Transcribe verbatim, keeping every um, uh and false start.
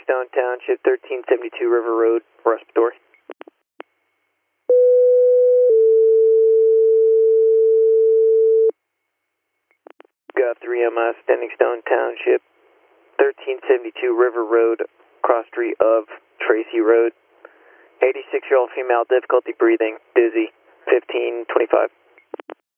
Stone Township, thirteen seventy-two River Road, respiratory. Got three M S, Standing Stone Township, thirteen seventy-two River Road, cross street of Tracy Road. eighty-six-year-old female, difficulty breathing, dizzy, fifteen twenty-five.